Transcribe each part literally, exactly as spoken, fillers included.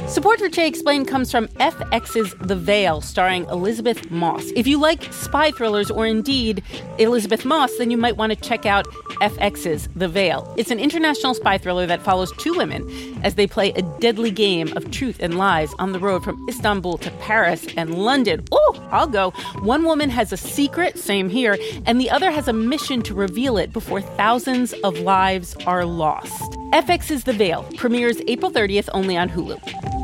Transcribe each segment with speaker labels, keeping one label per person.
Speaker 1: Support for Che Explained comes from F X's The Veil, starring Elizabeth Moss. If you like spy thrillers or indeed Elizabeth Moss, then you might want to check out F X's The Veil. It's an international spy thriller that follows two women as they play a deadly game of truth and lies on the road from Istanbul to Paris and London. Oh, I'll go. One woman has a secret, same here, and the other has a mission to reveal it before thousands of lives are lost. F X's The Veil premieres April thirtieth only on Hulu.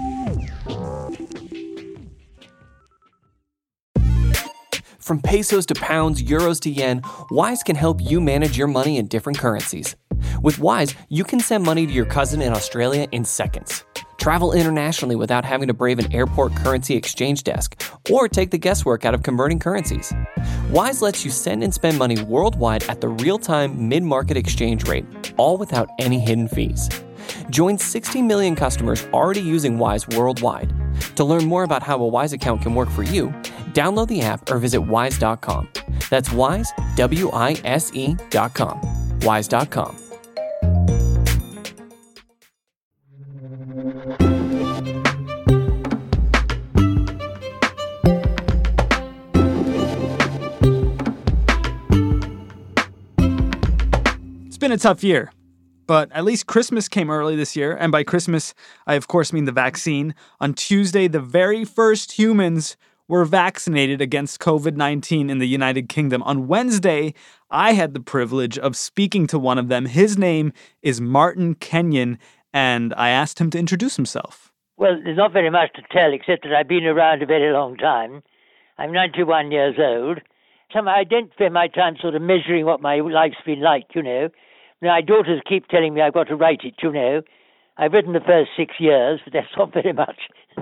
Speaker 2: From pesos to pounds, euros to yen, Wise can help you manage your money in different currencies. With Wise, you can send money to your cousin in Australia in seconds. Travel internationally without having to brave an airport currency exchange desk or take the guesswork out of converting currencies. Wise lets you send and spend money worldwide at the real-time mid-market exchange rate, all without any hidden fees. Join sixty million customers already using Wise worldwide. To learn more about how a Wise account can work for you, download the app or visit wise dot com. That's Wise, W I S E dot com. wise dot com.
Speaker 3: It's been a tough year, but at least Christmas came early this year. And by Christmas, I of course mean the vaccine. On Tuesday, the very first humans were vaccinated against covid nineteen in the United Kingdom. On Wednesday, I had the privilege of speaking to one of them. His name is Martin Kenyon, and I asked him to introduce himself.
Speaker 4: Well, there's not very much to tell, except that I've been around a very long time. I'm ninety-one years old. Somehow I don't spend my time sort of measuring what my life's been like, you know. My daughters keep telling me I've got to write it, you know. I've written the first six years, but that's not very much.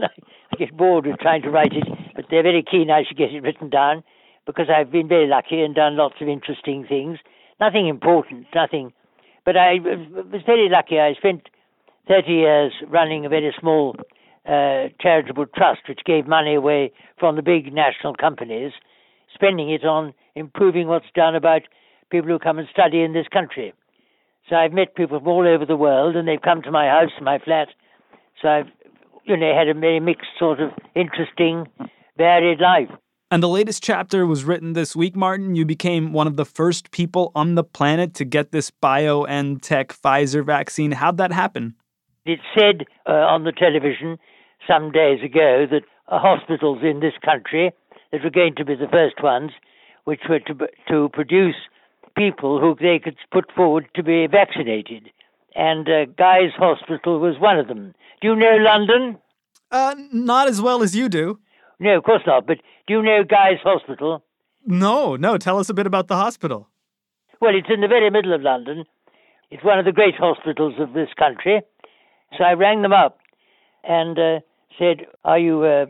Speaker 4: I get bored with trying to write it, but they're very keen I should get it written down because I've been very lucky and done lots of interesting things. Nothing important, nothing. But I was very lucky. I spent thirty years running a very small uh, charitable trust which gave money away from the big national companies, spending it on improving what's done about people who come and study in this country. So I've met people from all over the world, and they've come to my house, my flat. So I've, you know, had a very mixed sort of interesting, varied life.
Speaker 3: And the latest chapter was written this week, Martin. You became one of the first people on the planet to get this BioNTech Pfizer vaccine. How'd that happen?
Speaker 4: It said uh, on the television some days ago that uh, hospitals in this country that were going to be the first ones, which were to, to produce people who they could put forward to be vaccinated. And uh, Guy's Hospital was one of them. Do you know London?
Speaker 3: Uh, not as well as you do.
Speaker 4: No, of course not. But do you know Guy's Hospital?
Speaker 3: No, no. Tell us a bit about the hospital.
Speaker 4: Well, it's in the very middle of London. It's one of the great hospitals of this country. So I rang them up and uh, said, are you uh,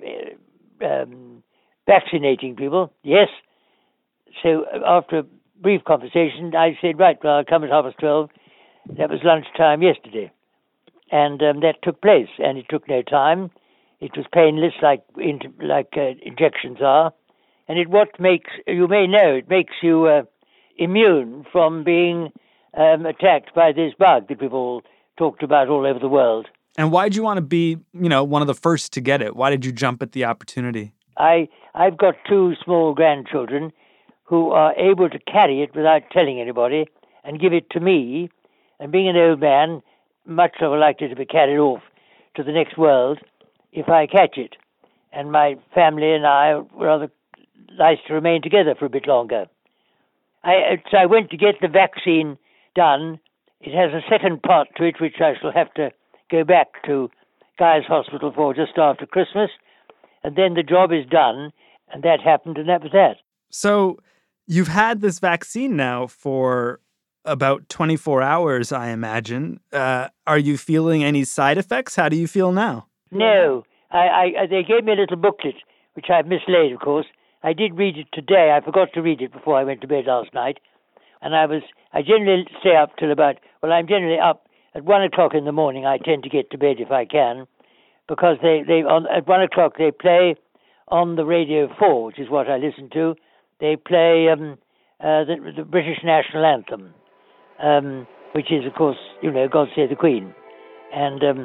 Speaker 4: um, vaccinating people? Yes. So after a brief conversation, I said, right, well, I'll come at half past twelve. That was lunchtime yesterday. And um, that took place, and it took no time. It was painless, like like uh, injections are. And it what makes, you may know, it makes you uh, immune from being um, attacked by this bug that we've all talked about all over the world.
Speaker 3: And why did you want to be, you know, one of the first to get it? Why did you jump at the opportunity?
Speaker 4: I, I've got two small grandchildren who are able to carry it without telling anybody and give it to me. And being an old man, much more likely to be carried off to the next world if I catch it. And my family and I are rather nice to remain together for a bit longer. I, so I went to get the vaccine done. It has a second part to it, which I shall have to go back to Guy's Hospital for just after Christmas. And then the job is done, and that happened, and that was that.
Speaker 3: So you've had this vaccine now for about twenty-four hours, I imagine. Uh, are you feeling any side effects? How do you feel now?
Speaker 4: No. I, I, they gave me a little booklet, which I've mislaid, of course. I did read it today. I forgot to read it before I went to bed last night. And I was, I generally stay up till about, well, I'm generally up at one o'clock in the morning. I tend to get to bed if I can, because they, they on, at one o'clock they play on the Radio four, which is what I listen to. They play um, uh, the, the British National Anthem, um, which is, of course, you know, God Save the Queen. And um,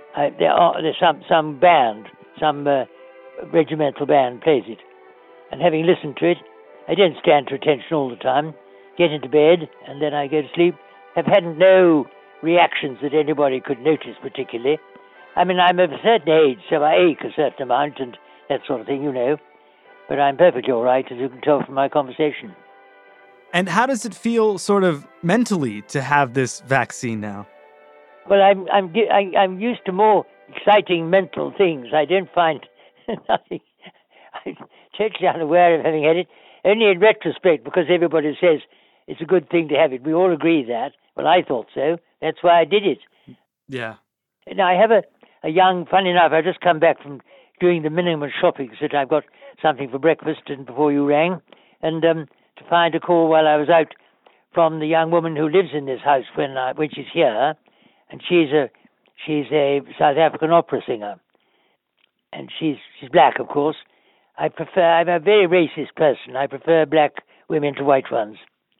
Speaker 4: I, there are there's some some band, some uh, regimental band plays it, and having listened to it, I don't stand to attention all the time. Get into bed, and then I go to sleep. Have had no reactions that anybody could notice particularly. I mean, I'm of a certain age, so I ache a certain amount and that sort of thing, you know. But I'm perfectly all right, as you can tell from my conversation.
Speaker 3: And how does it feel sort of mentally to have this vaccine now?
Speaker 4: Well, I'm I'm I'm used to more exciting mental things. I don't find nothing. I'm totally unaware of having had it. Only in retrospect, because everybody says it's a good thing to have it. We all agree that. Well, I thought so. That's why I did it.
Speaker 3: Yeah.
Speaker 4: Now, I have a, a young, funny enough, I've just come back from doing the minimum shopping, so that I've got something for breakfast and before you rang, and um, to find a call while I was out from the young woman who lives in this house when I, when she's here, and she's a she's a South African opera singer, and she's she's black, of course. I prefer, I'm a very racist person. I prefer black women to white ones.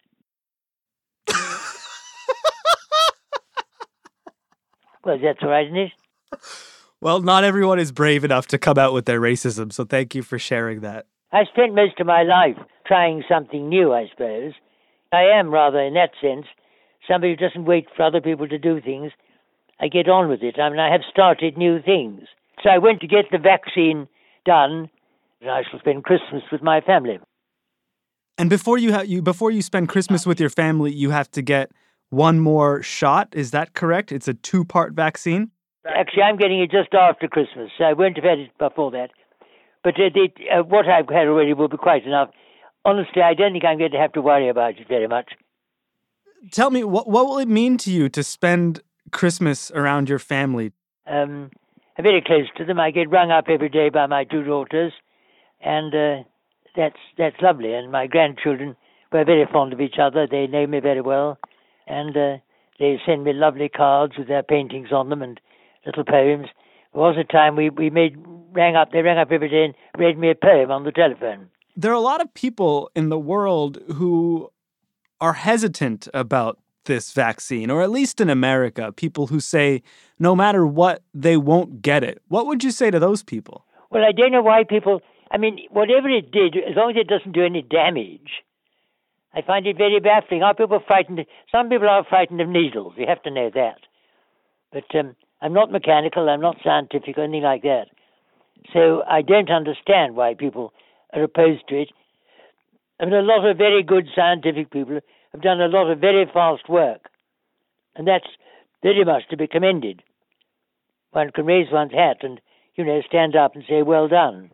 Speaker 4: Well, that's all right, isn't it?
Speaker 3: Well, not everyone is brave enough to come out with their racism, so thank you for sharing that.
Speaker 4: I spent most of my life trying something new, I suppose. I am rather, in that sense, somebody who doesn't wait for other people to do things. I get on with it. I mean, I have started new things. So I went to get the vaccine done, and I shall spend Christmas with my family.
Speaker 3: And before you ha- you before you spend Christmas with your family, you have to get one more shot. Is that correct? It's a two-part vaccine?
Speaker 4: Actually, I'm getting it just after Christmas. So I won't have had it before that. But uh, the, uh, what I've had already will be quite enough. Honestly, I don't think I'm going to have to worry about it very much.
Speaker 3: Tell me, what what will it mean to you to spend Christmas around your family?
Speaker 4: Um, I'm very close to them. I get rung up every day by my two daughters, and uh, that's that's lovely. And my grandchildren were very fond of each other. They know me very well, and uh, they send me lovely cards with their paintings on them and little poems. There was a time we, we made rang up. They rang up every day and read me a poem on the telephone.
Speaker 3: There are a lot of people in the world who are hesitant about this vaccine, or at least in America, people who say no matter what, they won't get it. What would you say to those people?
Speaker 4: Well, I don't know why people, I mean, whatever it did, as long as it doesn't do any damage, I find it very baffling. Are people frightened? Some people are frightened of needles. You have to know that. But um, I'm not mechanical, I'm not scientific or anything like that. So I don't understand why people are opposed to it. I mean, a lot of very good scientific people have done a lot of very fast work, and that's very much to be commended. One can raise one's hat and, you know, stand up and say, well done.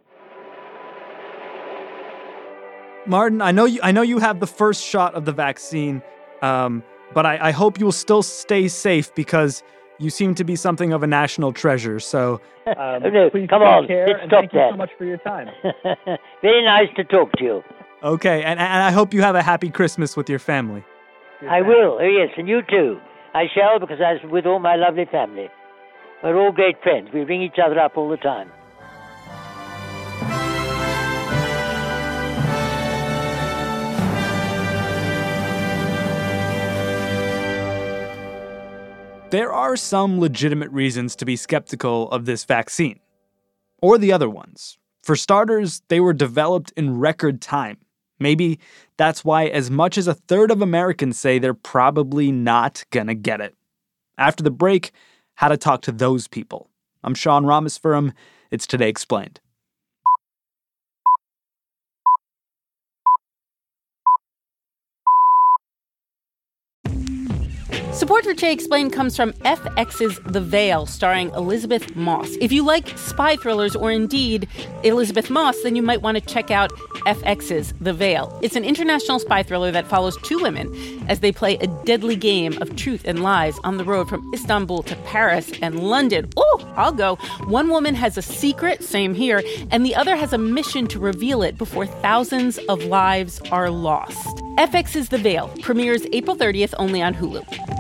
Speaker 3: Martin, I know you I know you have the first shot of the vaccine, um, but I, I hope you will still stay safe because you seem to be something of a national treasure. So,
Speaker 4: um, no, please come on, let's stop
Speaker 3: thank
Speaker 4: that.
Speaker 3: you so much for your time.
Speaker 4: Very nice to talk to you.
Speaker 3: Okay, and, and I hope you have a happy Christmas with your family.
Speaker 4: Your I family. will, oh yes, and you too. I shall, because I was with all my lovely family. We're all great friends. We ring each other up all the time.
Speaker 3: There are some legitimate reasons to be skeptical of this vaccine. Or the other ones. For starters, they were developed in record time. Maybe that's why as much as a third of Americans say they're probably not gonna get it. After the break, how to talk to those people. I'm Sean Rameswaram. It's Today Explained.
Speaker 1: Support for Today Explained comes from F X's The Veil, starring Elizabeth Moss. If you like spy thrillers or indeed Elizabeth Moss, then you might want to check out F X's The Veil. It's an international spy thriller that follows two women as they play a deadly game of truth and lies on the road from Istanbul to Paris and London. Oh, I'll go. One woman has a secret, same here, and the other has a mission to reveal it before thousands of lives are lost. F X's The Veil premieres April thirtieth only on Hulu.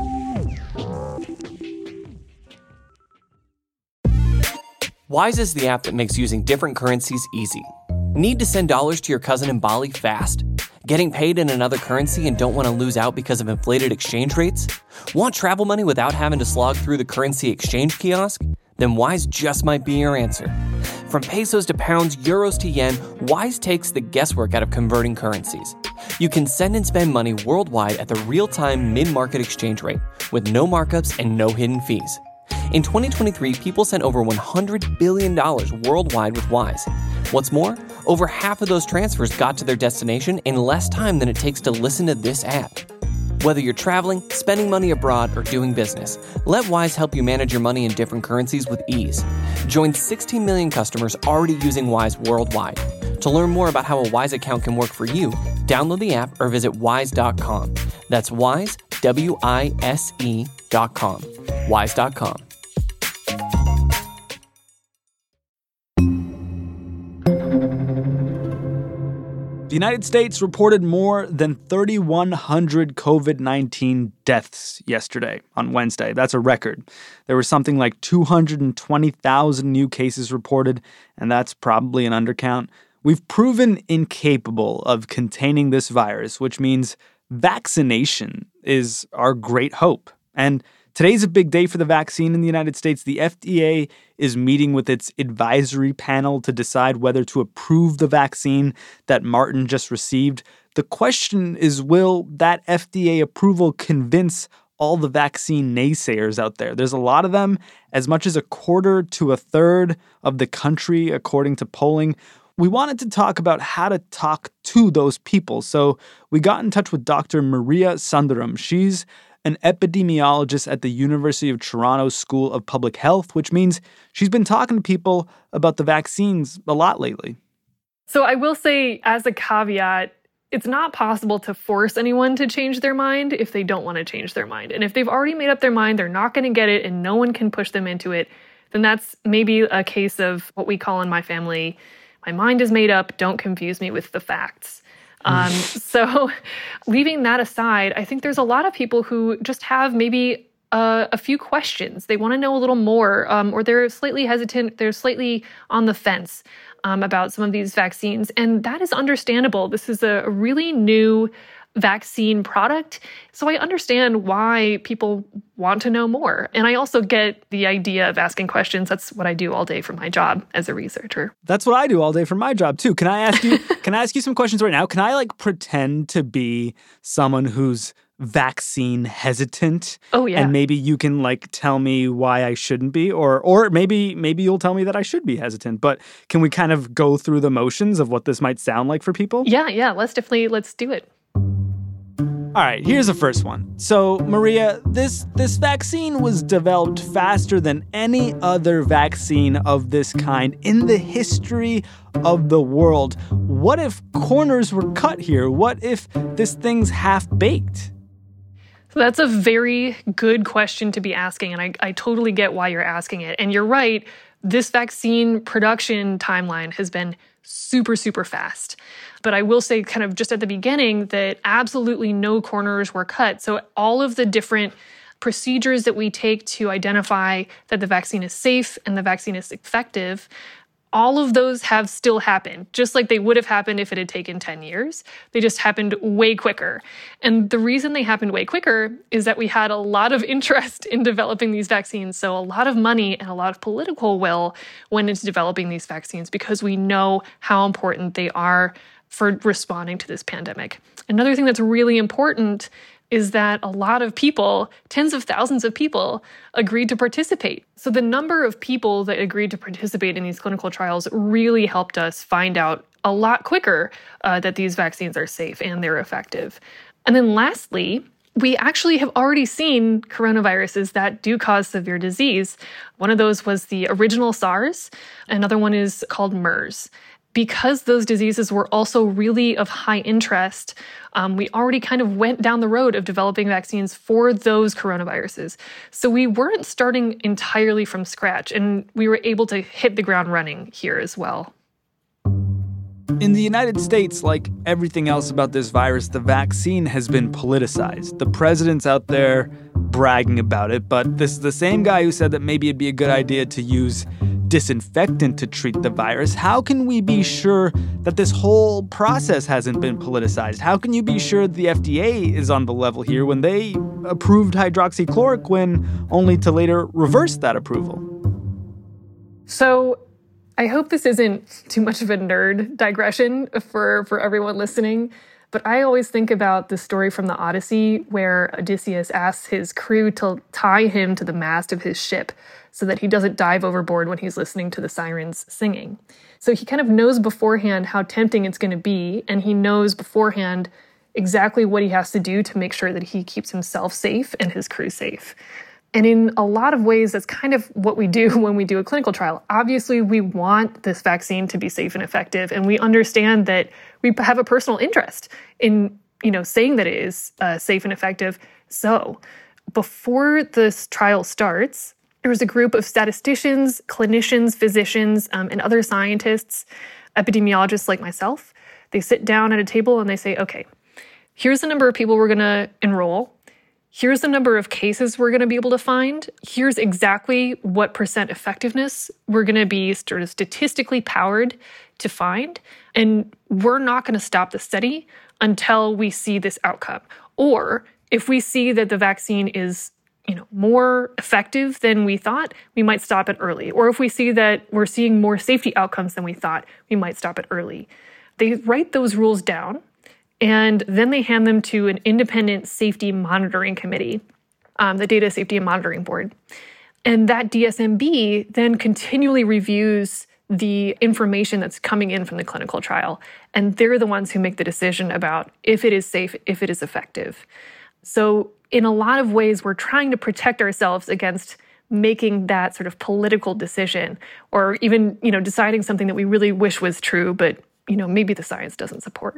Speaker 2: Wise is the app that makes using different currencies easy. Need to send dollars to your cousin in Bali fast? Getting paid in another currency and don't want to lose out because of inflated exchange rates? Want travel money without having to slog through the currency exchange kiosk? Then Wise just might be your answer. From pesos to pounds, euros to yen, Wise takes the guesswork out of converting currencies. You can send and spend money worldwide at the real-time mid-market exchange rate with no markups and no hidden fees. In twenty twenty-three, people sent over one hundred billion dollars worldwide with Wise. What's more, over half of those transfers got to their destination in less time than it takes to listen to this app. Whether you're traveling, spending money abroad, or doing business, let Wise help you manage your money in different currencies with ease. Join sixteen million customers already using Wise worldwide. To learn more about how a Wise account can work for you, download the app or visit wise dot com. That's Wise, W I S E dot com. wise dot com.
Speaker 3: The United States reported more than three thousand one hundred COVID nineteen deaths yesterday, on Wednesday. That's a record. There were something like two hundred twenty thousand new cases reported, and that's probably an undercount. We've proven incapable of containing this virus, which means vaccination is our great hope. And today's a big day for the vaccine in the United States. The F D A is meeting with its advisory panel to decide whether to approve the vaccine that Martin just received. The question is, will that F D A approval convince all the vaccine naysayers out there? There's a lot of them, as much as a quarter to a third of the country, according to polling. We wanted to talk about how to talk to those people, so we got in touch with Doctor Maria Sundaram. She's an epidemiologist at the University of Toronto School of Public Health, which means she's been talking to people about the vaccines a lot lately.
Speaker 5: So I will say, as a caveat, it's not possible to force anyone to change their mind if they don't want to change their mind. And if they've already made up their mind, they're not going to get it and no one can push them into it, then that's maybe a case of what we call in my family, my mind is made up, don't confuse me with the facts. Um, so leaving that aside, I think there's a lot of people who just have maybe uh, a few questions. They want to know a little more, um, or they're slightly hesitant, they're slightly on the fence um, about some of these vaccines. And that is understandable. This is a really new vaccine product. So I understand why people want to know more. And I also get the idea of asking questions. That's what I do all day for my job as a researcher.
Speaker 3: That's what I do all day for my job too. Can I ask you, can I ask you some questions right now? Can I like pretend to be someone who's vaccine hesitant?
Speaker 5: Oh yeah.
Speaker 3: And maybe you can like tell me why I shouldn't be, or or maybe maybe you'll tell me that I should be hesitant. But can we kind of go through the motions of what this might sound like for people?
Speaker 5: Yeah, yeah. Let's definitely, let's do it.
Speaker 3: All right, here's the first one. So, Maria, this this vaccine was developed faster than any other vaccine of this kind in the history of the world. What if corners were cut here? What if this thing's half-baked?
Speaker 5: So that's a very good question to be asking, and I, I totally get why you're asking it. And you're right, this vaccine production timeline has been super, super fast. But I will say kind of just at the beginning that absolutely no corners were cut. So all of the different procedures that we take to identify that the vaccine is safe and the vaccine is effective, all of those have still happened, just like they would have happened if it had taken ten years. They just happened way quicker. And the reason they happened way quicker is that we had a lot of interest in developing these vaccines. So a lot of money and a lot of political will went into developing these vaccines because we know how important they are for responding to this pandemic. Another thing that's really important is that a lot of people, tens of thousands of people, agreed to participate. So the number of people that agreed to participate in these clinical trials really helped us find out a lot quicker uh, that these vaccines are safe and they're effective. And then lastly, we actually have already seen coronaviruses that do cause severe disease. One of those was the original SARS. Another one is called MERS. Because those diseases were also really of high interest, um, we already kind of went down the road of developing vaccines for those coronaviruses. So we weren't starting entirely from scratch, and we were able to hit the ground running here as well.
Speaker 3: In the United States, like everything else about this virus, the vaccine has been politicized. The president's out there bragging about it, but this is the same guy who said that maybe it'd be a good idea to use disinfectant to treat the virus. How can we be sure that this whole process hasn't been politicized? How can you be sure the F D A is on the level here when they approved hydroxychloroquine only to later reverse that approval?
Speaker 5: So I hope this isn't too much of a nerd digression for, for everyone listening, but I always think about the story from the Odyssey where Odysseus asks his crew to tie him to the mast of his ship so that he doesn't dive overboard when he's listening to the sirens singing. So he kind of knows beforehand how tempting it's going to be, and he knows beforehand exactly what he has to do to make sure that he keeps himself safe and his crew safe. And in a lot of ways, that's kind of what we do when we do a clinical trial. Obviously, we want this vaccine to be safe and effective, and we understand that we have a personal interest in, you know, saying that it is uh, safe and effective. So before this trial starts, there was a group of statisticians, clinicians, physicians, um, and other scientists, epidemiologists like myself. They sit down at a table and they say, okay, here's the number of people we're going to enroll. Here's the number of cases we're going to be able to find. Here's exactly what percent effectiveness we're going to be sort of statistically powered to find. And we're not going to stop the study until we see this outcome. Or if we see that the vaccine is, you know, more effective than we thought, we might stop it early. Or if we see that we're seeing more safety outcomes than we thought, we might stop it early. They write those rules down, and then they hand them to an independent safety monitoring committee, um, the Data Safety and Monitoring Board. And that D S M B then continually reviews the information that's coming in from the clinical trial. And they're the ones who make the decision about if it is safe, if it is effective. So in a lot of ways, we're trying to protect ourselves against making that sort of political decision, or even, you know, deciding something that we really wish was true, but, you know, maybe the science doesn't support.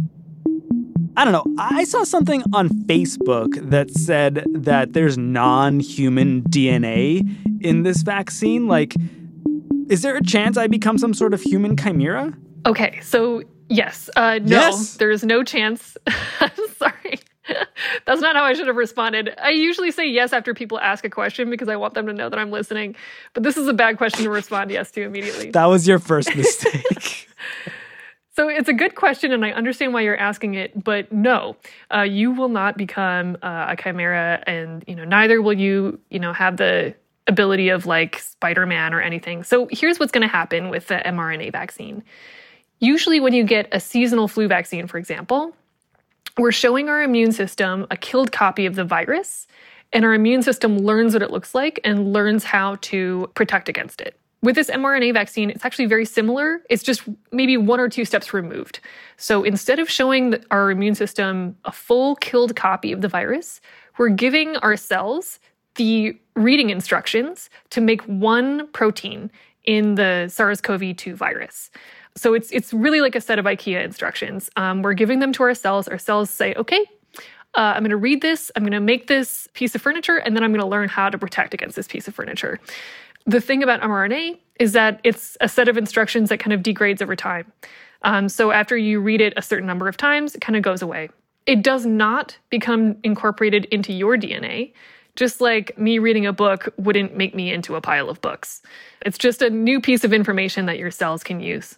Speaker 3: I don't know. I saw something on Facebook that said that there's non-human D N A in this vaccine. Like, is there a chance I become some sort of human chimera?
Speaker 5: Okay, so yes. Uh, no,
Speaker 3: yes.
Speaker 5: There is no chance. I'm sorry. That's not how I should have responded. I usually say yes after people ask a question because I want them to know that I'm listening. But this is a bad question to respond yes to immediately.
Speaker 3: That was your first mistake.
Speaker 5: So it's a good question, and I understand why you're asking it, but no, uh, you will not become uh, a chimera, and you know neither will you, you know, have the ability of like Spider-Man or anything. So here's what's going to happen with the mRNA vaccine. Usually when you get a seasonal flu vaccine, for example, we're showing our immune system a killed copy of the virus, and our immune system learns what it looks like and learns how to protect against it. With this mRNA vaccine, it's actually very similar. It's just maybe one or two steps removed. So instead of showing our immune system a full killed copy of the virus, we're giving our cells the reading instructions to make one protein in the SARS-C o V two virus. So it's it's really like a set of IKEA instructions. Um, we're giving them to our cells. Our cells say, okay, uh, I'm going to read this. I'm going to make this piece of furniture, and then I'm going to learn how to protect against this piece of furniture. The thing about mRNA is that it's a set of instructions that kind of degrades over time. Um, so after you read it a certain number of times, it kind of goes away. It does not become incorporated into your D N A, just like me reading a book wouldn't make me into a pile of books. It's just a new piece of information that your cells can use.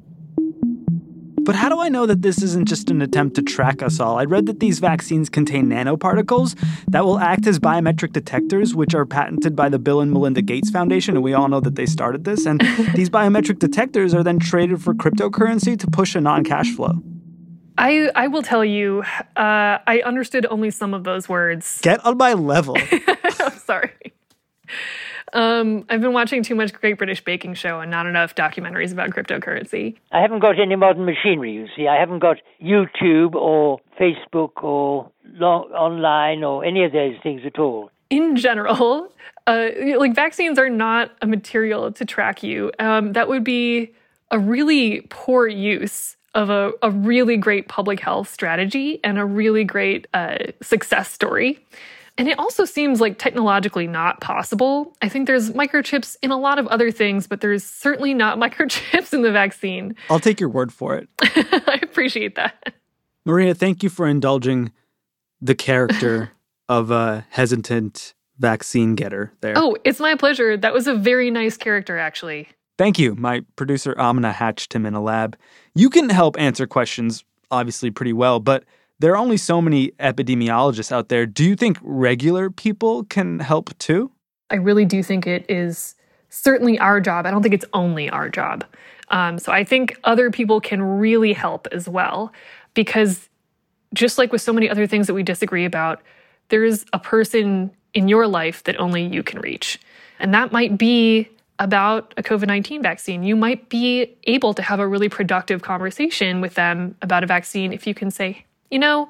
Speaker 3: But how do I know that this isn't just an attempt to track us all? I read that these vaccines contain nanoparticles that will act as biometric detectors, which are patented by the Bill and Melinda Gates Foundation, and we all know that they started this. And these biometric detectors are then traded for cryptocurrency to push a non-cash flow.
Speaker 5: I, I will tell you, uh, I understood only some of those words.
Speaker 3: Get on my level.
Speaker 5: I'm sorry. Um, I've been watching too much Great British Baking Show and not enough documentaries about cryptocurrency.
Speaker 4: I haven't got any modern machinery, you see. I haven't got YouTube or Facebook or long, online or any of those things at all.
Speaker 5: In general, uh, like vaccines are not a material to track you. Um, that would be a really poor use of a, a really great public health strategy and a really great uh, success story. And it also seems like technologically not possible. I think there's microchips in a lot of other things, but there's certainly not microchips in the vaccine.
Speaker 3: I'll take your word for it.
Speaker 5: I appreciate that.
Speaker 3: Maria, thank you for indulging the character of a hesitant vaccine getter there.
Speaker 5: Oh, it's my pleasure. That was a very nice character, actually.
Speaker 3: Thank you. My producer, Amina, hatched him in a lab. You can help answer questions, obviously, pretty well, but there are only so many epidemiologists out there. Do you think regular people can help too?
Speaker 5: I really do think it is certainly our job. I don't think it's only our job. Um, so I think other people can really help as well, because just like with so many other things that we disagree about, there is a person in your life that only you can reach. And that might be about a COVID nineteen vaccine. You might be able to have a really productive conversation with them about a vaccine if you can say, you know,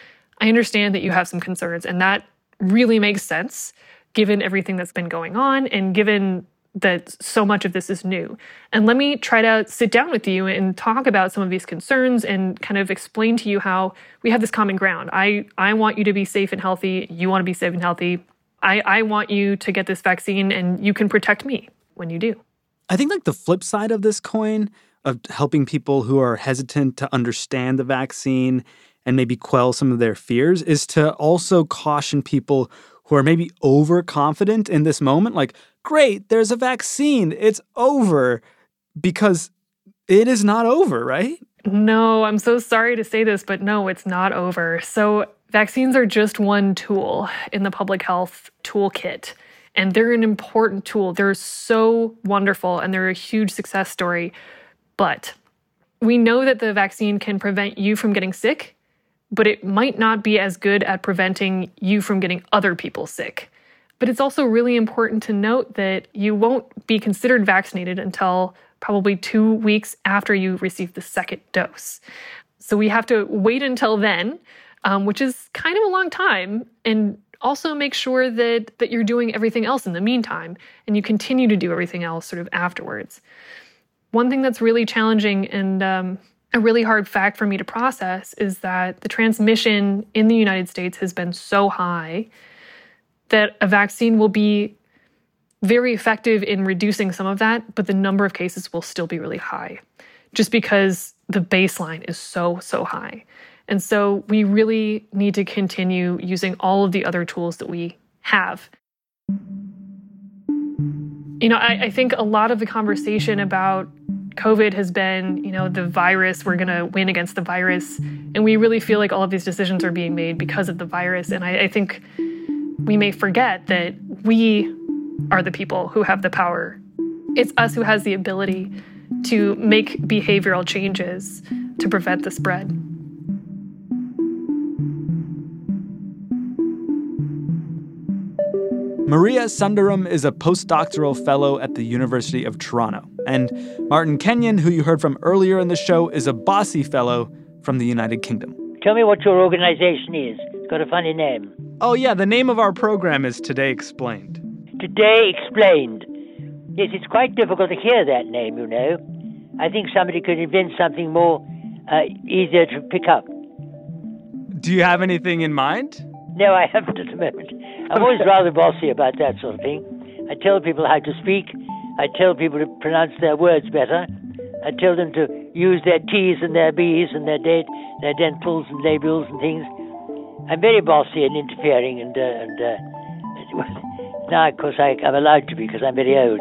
Speaker 5: I understand that you have some concerns, and that really makes sense given everything that's been going on and given that so much of this is new. And let me try to sit down with you and talk about some of these concerns and kind of explain to you how we have this common ground. I, I want you to be safe and healthy. You want to be safe and healthy. I, I want you to get this vaccine, and you can protect me when you do.
Speaker 3: I think like the flip side of this coin of helping people who are hesitant to understand the vaccine and maybe quell some of their fears is to also caution people who are maybe overconfident in this moment. Like, great, there's a vaccine, it's over, because it is not over, right?
Speaker 5: No, I'm so sorry to say this, but no, it's not over. So vaccines are just one tool in the public health toolkit. And they're an important tool. They're so wonderful, and they're a huge success story. But we know that the vaccine can prevent you from getting sick, but it might not be as good at preventing you from getting other people sick. But it's also really important to note that you won't be considered vaccinated until probably two weeks after you receive the second dose. So we have to wait until then, um, which is kind of a long time, and also make sure that that you're doing everything else in the meantime, and you continue to do everything else sort of afterwards. One thing that's really challenging and um, a really hard fact for me to process is that the transmission in the United States has been so high that a vaccine will be very effective in reducing some of that, but the number of cases will still be really high, just because the baseline is so, so high. And so we really need to continue using all of the other tools that we have. You know, I, I think a lot of the conversation about COVID has been, you know, the virus, we're going to win against the virus. And we really feel like all of these decisions are being made because of the virus. And I, I think we may forget that we are the people who have the power. It's us who has the ability to make behavioral changes to prevent the spread.
Speaker 3: Maria Sundaram is a postdoctoral fellow at the University of Toronto. And Martin Kenyon, who you heard from earlier in the show, is a Bossy Fellow from the United Kingdom.
Speaker 4: Tell me what your organization is. It's got a funny name.
Speaker 3: Oh, yeah, the name of our program is Today Explained.
Speaker 4: Today Explained. Yes, it's quite difficult to hear that name, you know. I think somebody could invent something more uh, easier to pick up.
Speaker 3: Do you have anything in mind?
Speaker 4: No, I haven't at the moment. I'm always rather bossy about that sort of thing. I tell people how to speak. I tell people to pronounce their words better. I tell them to use their T's and their B's and their, de- their dentals and labials and things. I'm very bossy and interfering, and, uh, and uh, now, of course, I, I'm allowed to be because I'm very old.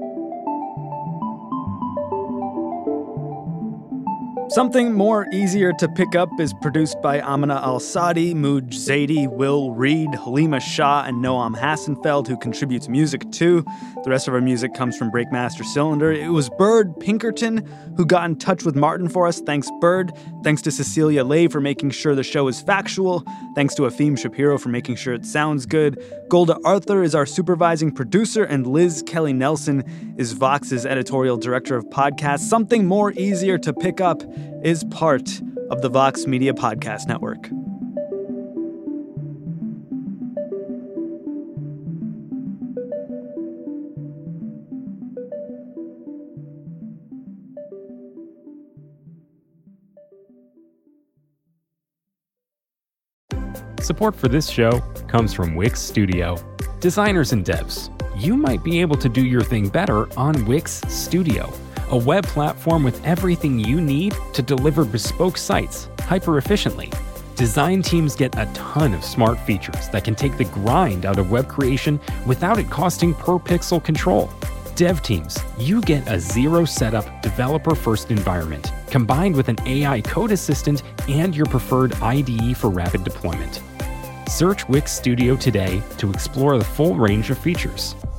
Speaker 3: Something More Easier to Pick Up is produced by Amina Al-Sadi, Mooj Zaidi, Will Reed, Halima Shah, and Noam Hassenfeld, who contributes music too. The rest of our music comes from Breakmaster Cylinder. It was Bird Pinkerton who got in touch with Martin for us. Thanks, Bird. Thanks to Cecilia Lay for making sure the show is factual. Thanks to Afim Shapiro for making sure it sounds good. Golda Arthur is our supervising producer, and Liz Kelly Nelson is Vox's editorial director of podcasts. Something More Easier to Pick Up is part of the Vox Media Podcast Network.
Speaker 6: Support for this show comes from Wix Studio. Designers and devs, you might be able to do your thing better on Wix Studio, a web platform with everything you need to deliver bespoke sites hyper-efficiently. Design teams get a ton of smart features that can take the grind out of web creation without it costing per pixel control. Dev teams, you get a zero-setup, developer-first environment, combined with an A I code assistant and your preferred I D E for rapid deployment. Search Wix Studio today to explore the full range of features.